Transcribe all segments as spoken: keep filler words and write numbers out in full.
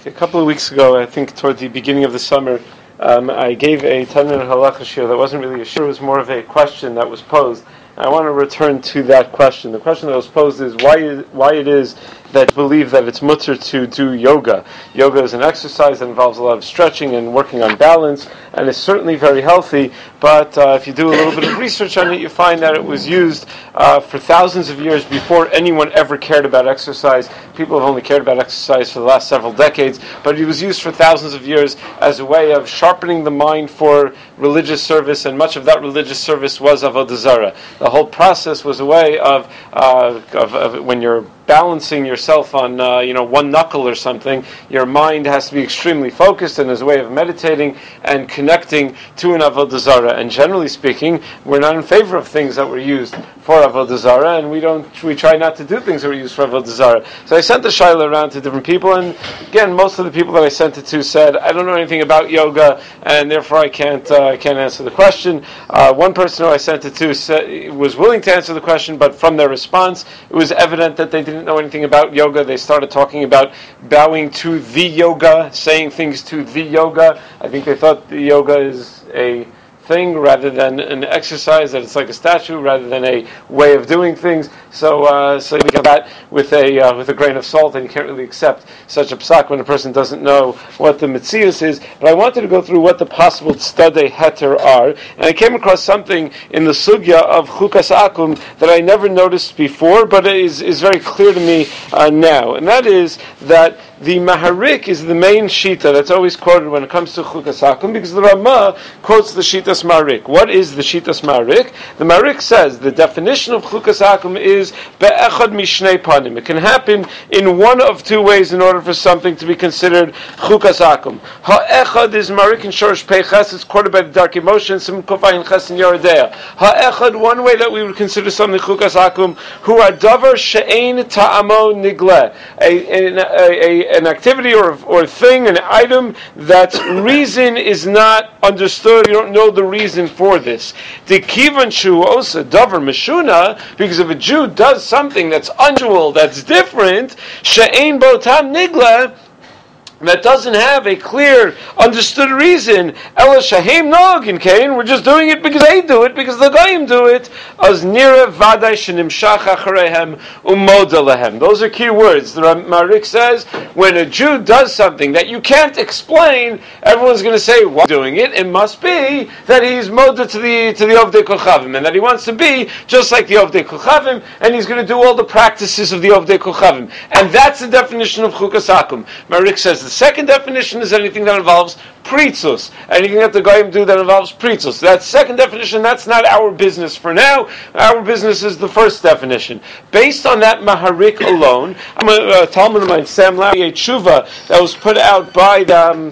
A couple of weeks ago, I think toward the beginning of the summer, um, I gave a ten-minute halacha shiur that wasn't really a shiur, it was more of a question that was posed. I want to return to that question. The question that was posed is why is, why it is that believe that it's mutter to do yoga. Yoga is an exercise that involves a lot of stretching and working on balance, and it's certainly very healthy, but uh, if you do a little bit of research on it, you find that it was used uh, for thousands of years before anyone ever cared about exercise. People have only cared about exercise for the last several decades, but it was used for thousands of years as a way of sharpening the mind for religious service, and much of that religious service was avodah zarah. The whole process was a way of, uh, of, of when you're balancing yourself on uh, you know one knuckle or something, your mind has to be extremely focused, and as a way of meditating and connecting to an avodah zarah. And generally speaking, we're not in favor of things that were used for avodah zarah, and we don't we try not to do things that were used for avodah zarah. So I sent the shaila around to different people, and again, most of the people that I sent it to said, I don't know anything about yoga, and therefore I can't uh, I can't answer the question. Uh, one person who I sent it to said, was willing to answer the question, but from their response, it was evident that they didn't know anything about yoga. They started talking about bowing to the yoga, saying things to the yoga. I think they thought the yoga is a thing rather than an exercise, that it's like a statue rather than a way of doing things. So, uh, so you get that with a uh, with a grain of salt, and you can't really accept such a psak when a person doesn't know what the metzius is. But I wanted to go through what the possible tzadei heter are, and I came across something in the sugya of chukas akum that I never noticed before, but it is is very clear to me uh, now, and that is that the Maharik is the main shita that's always quoted when it comes to chukas akum, because the Ramah quotes the shitas Maharik. What is the shitas Maharik? The Maharik says the definition of chukas akum is be'echad mishnei panim. It can happen in one of two ways in order for something to be considered chukas akum. Ha'echad is Maharik in Shorosh Peiches. It's quoted by the Darkei Moshe and Simon Kofayin Ches and Yeridea. Ha'echad, one way that we would consider something chukas akum, hu adavar she'ein ta'amo nigleh. A, a, a an activity or or thing, an item that reason is not understood. You don't know the reason for this. The kivan shu osa davar meshuna, because if a Jew does something that's unusual, that's different, she'ein botam nigla, that doesn't have a clear, understood reason. Ela shahem nog in Cain. We're just doing it because they do it, because the goyim do it. Az nira vaday shenimshach achareihem umoda lehem. Those are key words. The Maharik says when a Jew does something that you can't explain, everyone's going to say, "Why is he doing it?" It must be that he's moda to the to the Ovdei Kochavim, and that he wants to be just like the Ovdei Kochavim, and he's going to do all the practices of the Ovdei Kochavim. And that's the definition of chukas akum. Maharik says. The second definition is anything that involves pritzus, anything that the goyim do that involves pritzus. That second definition, that's not our business for now. Our business is the first definition. Based on that Maharik alone, I'm a uh, Talmud of mine, Sam Larry, a tshuva that was put out by the, um,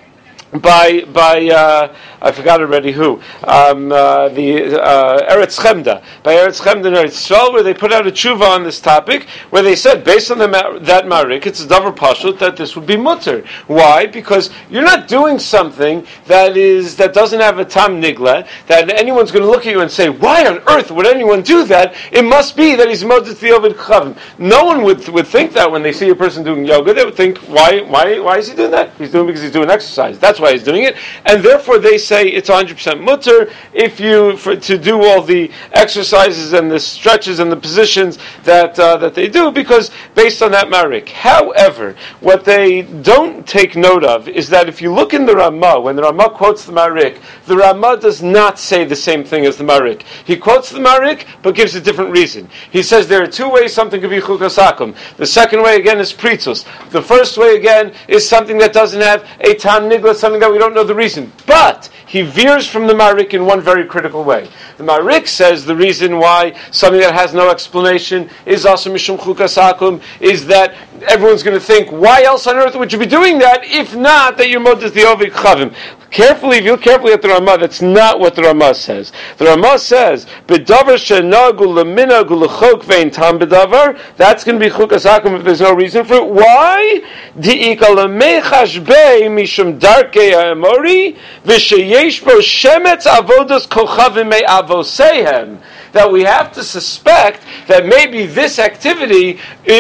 by by uh, I forgot already who um, uh, the uh, Eretz Chemda by Eretz Chemda and Eretz Yisrael, where they put out a tshuva on this topic, where they said based on the ma- that Maharik, it's a davar pashut that this would be mutter. Why? Because you're not doing something that is that doesn't have a tam nigla, that anyone's going to look at you and say, why on earth would anyone do that? It must be that he's moed to the Ovdei Kochavim. No one would would think that when they see a person doing yoga. They would think, why why why is he doing that? He's doing it because he's doing exercise. That's why he's doing it, and therefore they say it's one hundred percent mutter if you for, to do all the exercises and the stretches and the positions that uh, that they do, because based on that Maharik. However, what they don't take note of is that if you look in the Ramah, when the Ramah quotes the Maharik, the Ramah does not say the same thing as the Maharik. He quotes the Maharik, but gives a different reason. He says there are two ways something could be chukas akum. The second way again is pritzus. The first way again is something that doesn't have a tam nigla, something that we don't know the reason. But he veers from the Maharik in one very critical way. The Maharik says the reason why something that has no explanation is also mishum chukas akum, is that everyone's going to think, why else on earth would you be doing that, if not that you're moed to the Ovdei Kochavim? Carefully, if you look carefully at the Ramah, that's not what the Ramah says. The Ramah says, "B'davar shenagu leminagu lechok vein tam b'davar." That's going to be chukas akum if there's no reason for it. Why? Di'ika lemechash bei mishum darkei ha'emori v'sheyesh bo shemetz avodas kochavim me'avosehem. that we have to suspect that maybe this activity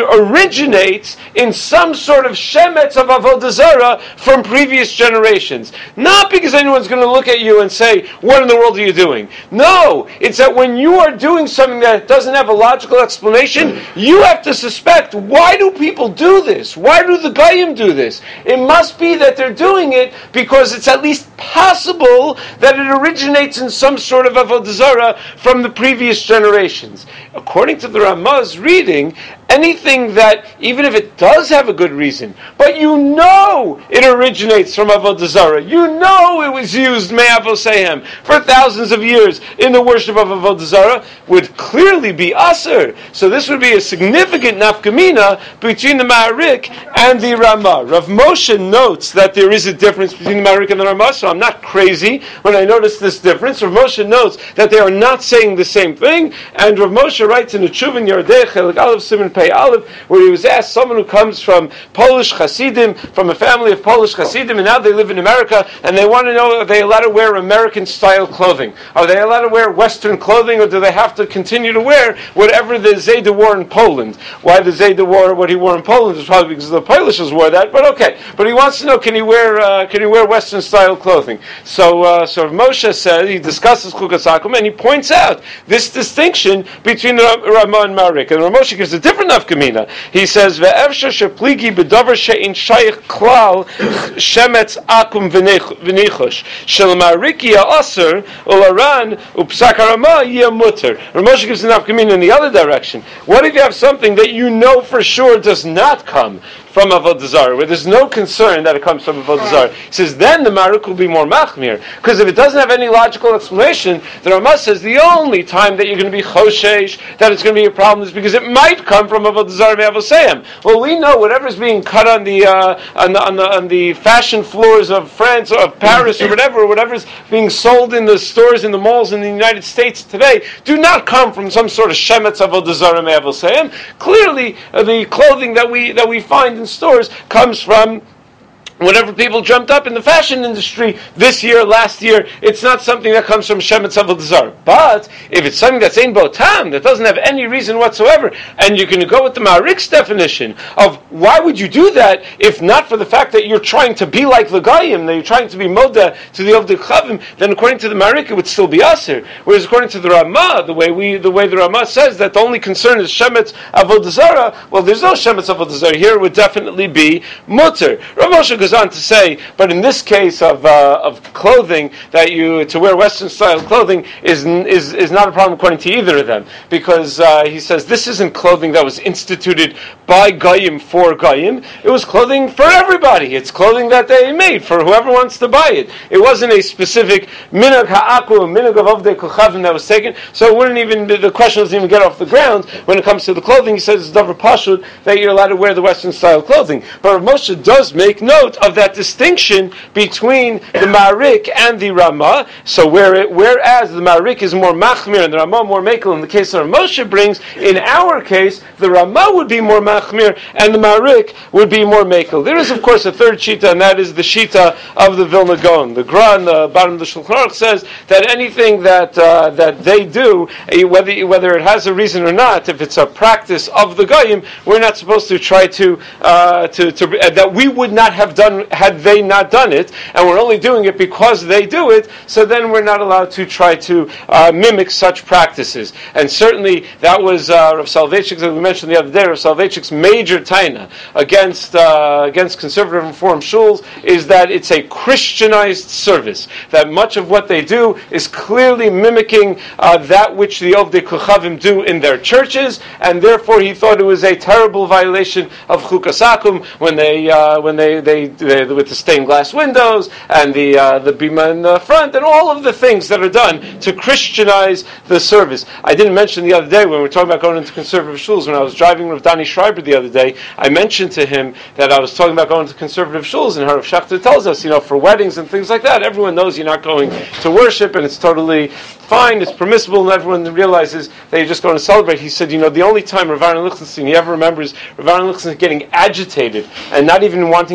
originates in some sort of shemetz of avodah zarah from previous generations. Not because anyone's going to look at you and say, what in the world are you doing? No, it's that when you are doing something that doesn't have a logical explanation, you have to suspect, why do people do this? Why do the Goyim do this? It must be that they're doing it because it's at least possible that it originates in some sort of avodah zarah from the previous generations. According to the Ramah's reading, anything that, even if it does have a good reason, but you know it originates from avodah zarah, you know it was used me'avosehem for thousands of years in the worship of avodah zarah, would clearly be aser. So this would be a significant nafkamina between the Ma'arik and the Ramah. Rav Moshe notes that there is a difference between the Ma'arik and the Ramah, so I'm not crazy when I notice this difference. Rav Moshe notes that they are not saying the same thing, and Rav Moshe writes in the Tshuvin Yardei Chelik Aleph Siman Pei Aleph, where he was asked, someone who comes from Polish Hasidim, from a family of Polish Hasidim, and now they live in America, and they want to know, are they allowed to wear American-style clothing? Are they allowed to wear Western clothing, or do they have to continue to wear whatever the Zayda wore in Poland? Why the Zayda wore what he wore in Poland is probably because the Polishes wore that, but okay. But he wants to know, can he wear uh, can he wear Western-style clothing? So, uh, so Moshe says, he discusses Chukas Akum, and he points out this distinction between the Ramah and Ma'arik. And Rav Moshe gives a different nafkamina. He says, "Ve'evsha shepligi bedavar she'in shayich klal shemetz akum v'nichush shel Ma'arik ya'aser ularan upsak haRamah ya'muter." Rav Moshe gives a nafkamina in the other direction. What if you have something that you know for sure does not come from avodah zarah, where there's no concern that it comes from avodah zarah? He says, then the Ma'arik will be more machmir, because if it doesn't have any logical explanation, the Ramah says the only time that you're going to be choshesh, that it's going to be a problem, is because it might come from avodah zarah me'avoseim. Well, we know whatever's being cut on the, uh, on the on the on the fashion floors of France or of Paris or whatever, or whatever's being sold in the stores in the malls in the United States today, do not come from some sort of shemetz avodah zarah me'avoseim. Clearly, uh, the clothing that we that we find in stores comes from whatever people jumped up in the fashion industry this year, last year. It's not something that comes from shemetz avodah zarah. But if it's something that's ein bo tam, that doesn't have any reason whatsoever, and you're going to go with the Ma'arik's definition of why would you do that if not for the fact that you're trying to be like the Goyim, that you're trying to be moda to the Ovdei Chavim, then according to the Ma'arik it would still be aser. Whereas according to the Ramah, the way we, the way the Ramah says that the only concern is shemetz avodah zarah, well, there's no shemetz avodah zarah here. It would definitely be mutter. Rav Moshe goes on to say, but in this case of uh, of clothing, that you to wear Western style clothing is is is not a problem according to either of them, because uh, he says this isn't clothing that was instituted by Goyim for Goyim. It was clothing for everybody. It's clothing that they made for whoever wants to buy it. It wasn't a specific minhag ha'aku, minhag of Ovdei Kochavim that was taken. So it wouldn't even the question doesn't even get off the ground when it comes to the clothing. He says it's davar pashut that you're allowed to wear the Western style clothing. But Rav Moshe does make note of that distinction between the Ma'arik and the Ramah. So where it, whereas the Ma'arik is more machmir and the Ramah more mekel, in the case that Moshe brings, in our case, the Ramah would be more machmir and the Ma'arik would be more mekel. There is, of course, a third shita, and that is the shita of the Vilna Gaon. The Gra on the bottom of the Shulchan Aruch says that anything that uh, that they do, whether whether it has a reason or not, if it's a practice of the Goyim, we're not supposed to try to uh, to, to uh, that we would not have done had they not done it, and we're only doing it because they do it, so then we're not allowed to try to uh, mimic such practices. And certainly that was uh, Rav Soloveitchik, as we mentioned the other day, Rav Soloveitchik's major taina against uh, against conservative reform shuls is that it's a Christianized service, that much of what they do is clearly mimicking uh, that which the Ovdei Kochavim do in their churches, and therefore he thought it was a terrible violation of Chukas Akum when they uh, when they, they, they with the stained glass windows and the uh, the bima in the front and all of the things that are done to Christianize the service. I didn't mention the other day when we were talking about going into conservative shuls, when I was driving with Danny Schreiber the other day, I mentioned to him that I was talking about going to conservative shuls, and Harav Schachter tells us, you know, for weddings and things like that, everyone knows you're not going to worship, and it's totally fine, it's permissible, and everyone realizes that you're just going to celebrate. He said, you know, the only time Rav Aaron Lichtenstein he ever remembers Rav Aaron Lichtenstein getting agitated and not even wanting to explain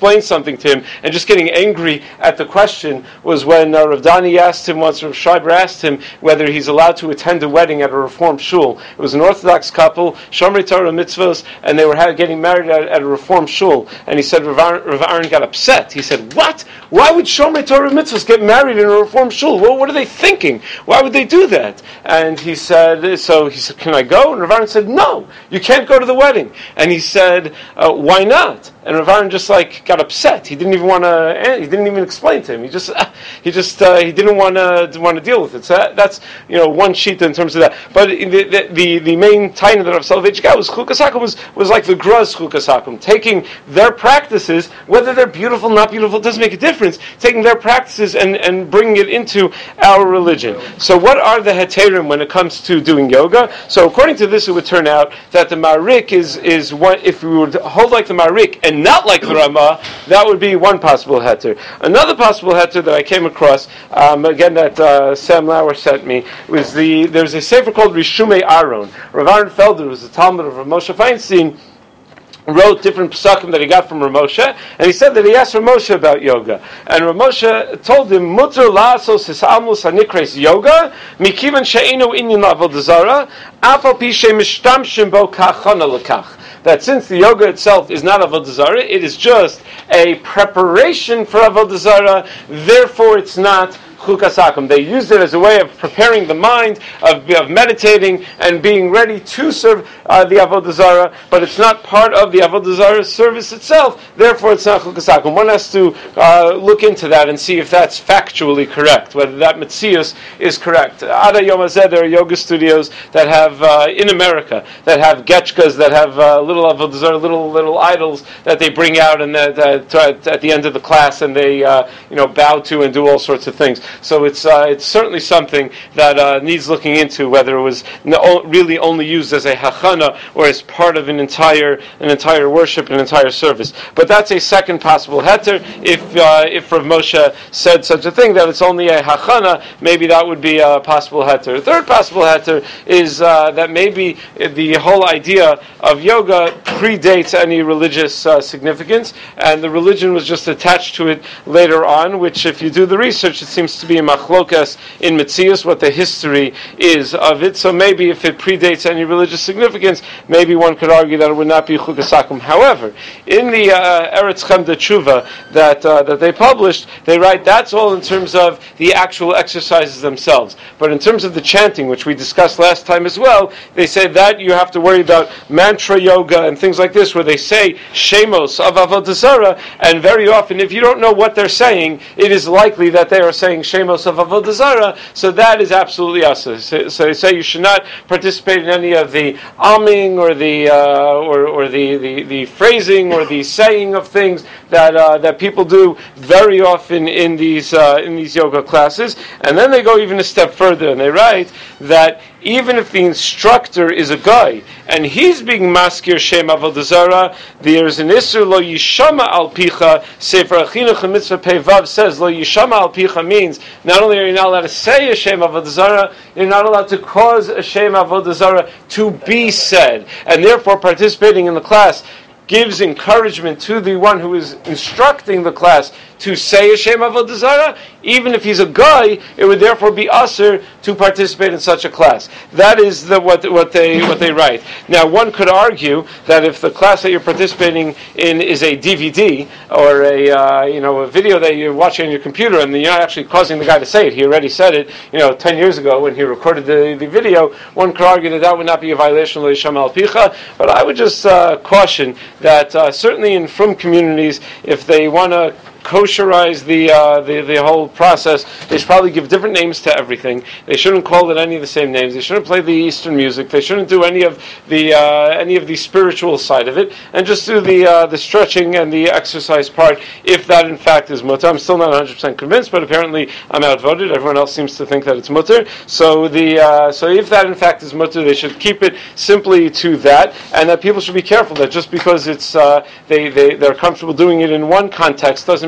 explain something to him, and just getting angry at the question was when uh, Rav Dani asked him once, Rav Schreiber asked him whether he's allowed to attend a wedding at a Reform shul. It was an Orthodox couple, Shomrei Torah mitzvos, and they were ha- getting married at, at a Reform shul. And he said, Rav Aaron, Rav Aaron got upset. He said, what? Why would Shomrei Torah mitzvos get married in a Reform shul? Well, what are they thinking? Why would they do that? And he said, so he said, can I go? And Rav Aaron said, no, you can't go to the wedding. And he said, uh, why not? And Rav Aaron just like got upset. He didn't even want to. He didn't even explain to him. He just, he just, uh, he didn't want to want to deal with it. So that, that's you know one sheet in terms of that. But the the the, the main taina that Rav Soloveitchik got was Chukas Hakum was was like the Gruz Chukas Hakum, taking their practices, whether they're beautiful, not beautiful, it doesn't make a difference. Taking their practices and and bringing it into our religion. So what are the heterim when it comes to doing yoga? So according to this, it would turn out that the Marik is is what if we would hold like the Marik and not like the Ramah, that would be one possible heter. Another possible heter that I came across, um, again that uh, Sam Lauer sent me, was the there's a sefer called Rishumei Aaron. Rav Aaron Felder, who was the Talmud of Rav Moshe Feinstein, wrote different psukim that he got from Rav Moshe, and he said that he asked Rav Moshe about yoga. And Rav Moshe told him, Mutter la'asos hisalmus hanikres yoga, mikivan she'enu inyan la'avodah zara, af al pi she'mishtamshim bo kachana l'kach. That since the yoga itself is not avodah zarah, it is just a preparation for avodah zarah. Therefore, it's not Chukas Hakum. They used it as a way of preparing the mind, of, of meditating and being ready to serve uh, the Avodah Zarah, but it's not part of the Avodah Zarah service itself, therefore it's not Chukas Hakum. One has to uh, look into that and see if that's factually correct, whether that Metzius is correct. Ada Yom Hazeh, there are yoga studios that have, uh, in America, that have getchkas, that have uh, little Avodah Zarah, little little idols that they bring out and that, that, at the end of the class and they uh, you know bow to and do all sorts of things. So it's uh, it's certainly something that uh, needs looking into, whether it was no, really only used as a hachana or as part of an entire an entire worship, an entire service. But that's a second possible heter. If uh, if Rav Moshe said such a thing, that it's only a hachana, maybe that would be a possible heter. Third possible heter is uh, that maybe the whole idea of yoga predates any religious uh, significance, and the religion was just attached to it later on, which if you do the research, it seems to be a machlokas in Metzius, what the history is of it. So maybe if it predates any religious significance, maybe one could argue that it would not be Chukas Hakum. However, in the uh, Eretz Chemda Tshuva that uh, that they published, they write that's all in terms of the actual exercises themselves. But in terms of the chanting, which we discussed last time as well, they say that you have to worry about mantra yoga and things like this, where they say shemos of Avodah Zarah, and very often, if you don't know what they're saying, it is likely that they are saying shemos of Avodah Zarah, so that is absolutely asa. So, so they say you should not participate in any of the alming or the uh, or, or the, the, the phrasing or the saying of things that uh, that people do very often in these uh, in these yoga classes. And then they go even a step further, and they write that even if the instructor is a guy and he's being maskir shem avodah zarah, there is an isur lo yishama al picha. Sefer Achinuch Mitzvah Pei Vav says lo yishama al picha means not only are you not allowed to say a shem avodah zarah, you're not allowed to cause a shem avodah zarah to be said, and therefore participating in the class gives encouragement to the one who is instructing the class to say a Shem Avodah Zarah. Even if he's a guy, it would therefore be usher to participate in such a class. That is the, what what they what they write. Now, one could argue that if the class that you're participating in is a D V D or a uh, you know a video that you're watching on your computer, and you're not actually causing the guy to say it, he already said it, you know, ten years ago when he recorded the, the video. One could argue that that would not be a violation of Yisham al Picha. But I would just uh, caution that uh, certainly in frum communities, if they want to kosherize the, uh, the the whole process, they should probably give different names to everything. They shouldn't call it any of the same names. They shouldn't play the Eastern music. They shouldn't do any of the uh, any of the spiritual side of it, and just do the uh, the stretching and the exercise part, if that in fact is mutter. I'm still not one hundred percent convinced, but apparently I'm outvoted. Everyone else seems to think that it's mutter. So the uh, so if that in fact is mutter, they should keep it simply to that, and that people should be careful that just because it's uh, they they they're comfortable doing it in one context doesn't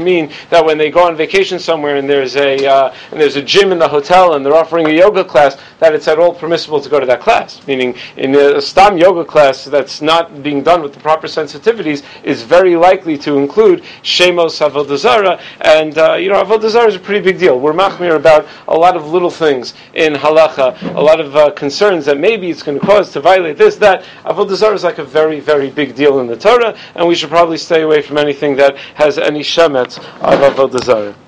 mean that when they go on vacation somewhere and there's a uh, and there's a gym in the hotel and they're offering a yoga class, that it's at all permissible to go to that class. Meaning, in a stam yoga class that's not being done with the proper sensitivities is very likely to include shemos avodah zarah, and uh, you know, avodah zarah is a pretty big deal. We're machmir about a lot of little things in halacha, a lot of uh, concerns that maybe it's going to cause to violate this, that. Avodah zarah is like a very, very big deal in the Torah, and we should probably stay away from anything that has any shemetz of avodah zarah.